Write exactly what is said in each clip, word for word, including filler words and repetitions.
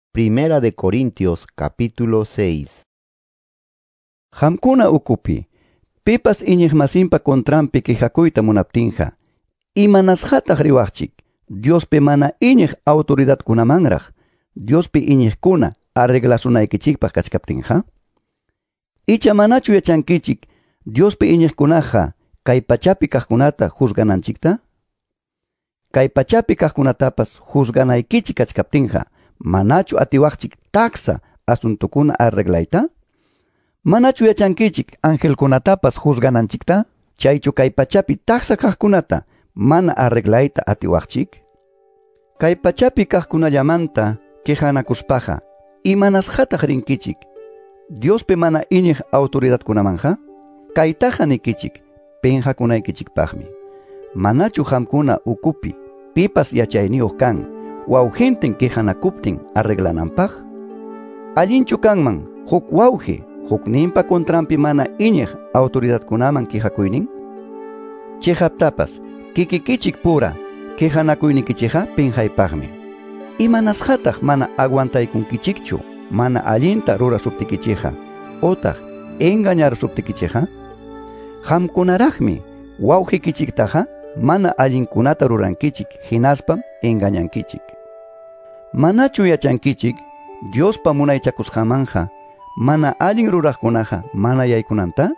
Primera de Corintios capítulo seis. Hamkuna ukupi, pipas iñiq masinpa kontrampi qijakuyta munaptinqa, imanasqataq riwaqchik, Diospi mana iñiq autoridadkunamanraq, Diospi iñiqkuna arreglasunaykichikpaq kachkaptinqa? Icha manachu yachankichik, Diospi iñiqkunaqa kay pachapi kaqkunata juzgananchikta? Kay pachapi kaqkunatapas juzganaykichik kachkaptinqa, manachu atiwaqchik taksa asuntukuna arreglayta? Manachu yachankichik angelkunatapas juzgananchikta? Chaychu kay pachapi taksa kaqkunata mana arreglayta atiwaqchik? Kay pachapi kaqkunallamanta qejanakuspaqa, imanasqataq rinkichik, Diospi mana iñiq autoridadkunamanja? Kaytaqa nikichik, penqakunaykichikpaqmi. Manachu hamkuna ukupi, pipas yachayniyuq kan, wawqintin qejanakuptin arreglananpaq? Allinchu kanman, huk wawqi, hukninpa kontrampi mana iñiq autoridadkunaman qejakuynin? Chayhaptapas, kikikichik pura, qejanakuynikichikqa penqaypaqmi. Imanasqataq mana aguantaykunkichikchu, mana allinta rurasuptikichikqa, otaq engañarasuptikichikqa? Hamkunaraqmi, wawqikichiktaqa mana allinkunata rurankichik, hinaspam engañankichik. Manachu yachankichik, Diospa munaychakusqamanja, mana allin ruraqkunaqa mana yaykunanta?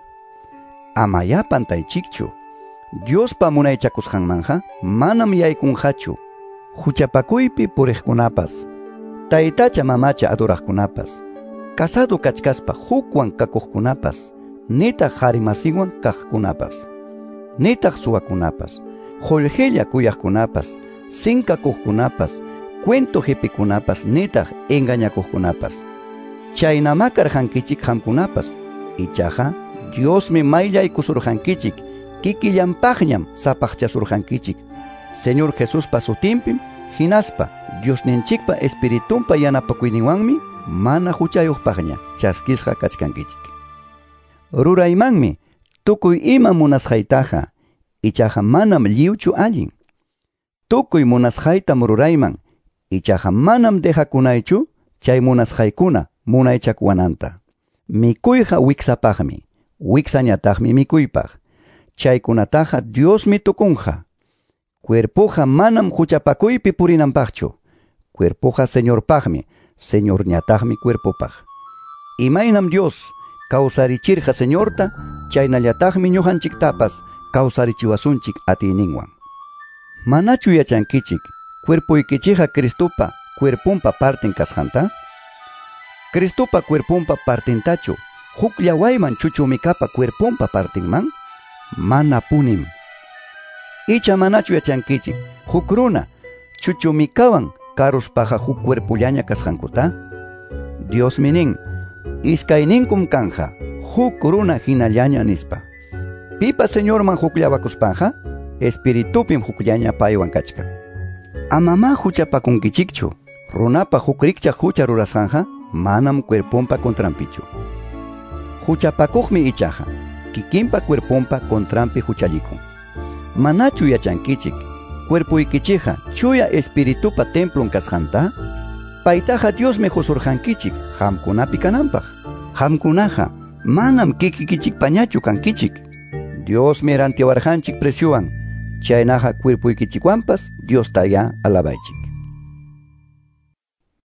Ama yapantaychikchu, Diospa munaychakusqanmanja manam yaykunqachu, huchapakuypi puriqkunapas, taytacha mamacha aduraqkunapas, casado kachkaspa hukwan kakuqkunapas, nitaq qharimasinwan kaqkunapas, nitaq suwakunapas, qullqilla kuyaqkunapas, sinkakuqkunapas, cuento hipikunapas, nitaq engañakuqkunapas. Chaynama karqankichik hamkunapas, ichaqa Diosmi mayllaykusurqankichik, kikillanpaqñam sapaqchasurqankichik, Señor Jesuspa sutinpim, hinaspa Diosninchikpa espiritunpa yanapakuyninwanmi mana huchayuqpaqña chaskisqa kachkankichik. Ruraymanmi tukuy ima munasqaytaqa, ichaqa manam lliwchu allin. Tukuy munasqaytam rurayman, ichaqa manam dejakunaychu chay munasqaykuna munaychakwananta. Mikuyqa wiksapaqmi, wiksañataqmi mikuypaq. Chaykunataqa Diosmi tukunqa. Cuerpuqa manam huchapakuypi purinanpaqchu. Cuerpuqa Señorpaqmi, Señorñataqmi cuerpupaq. Imaynam Dios kawsarichirqa Señorta, chaynallataqmi ñuqanchiktapas kawsarichiwasunchik atiyninwan. Manachu yachankichik, cuerpuykichikqa Cristupa cuerpunpa partin kasqanta? Cristupa cuerpunpa partintachu, huk llawayman chuchumikapa cuerpunpa partinman? Mana punim. Icha manachu yachankichik, huk runa chuchumikawan karuspaqa huk cuerpullaña kasqankuta? Diosmi nin, iskayninkum kanja, huk runa hinallaña nispa. Pipa Señorman hukllawakuspaqa, espiritupim hukllaña paywan kachka. Amama huchapakunkichikchu, runapa huk rikcha hucha rurasqanja, manam cuerpunpa kontrampichu. Huchapakuqmi ichaqa, kikinpa cuerpunpa kontrampi huchallikun. Manachu yachankichik, cuerpuykichikqa chuya espiritupa templon kasqanta? Paytaqa Diosmi husurqankichik, hamkunapi kananpaq. Hamkunaqa manam kikikichikpañachu kankichik. Diosmi rantiwarqanchik presiowan, chaynaqa cuerpuykichikwanpas Diostaya alabaychik.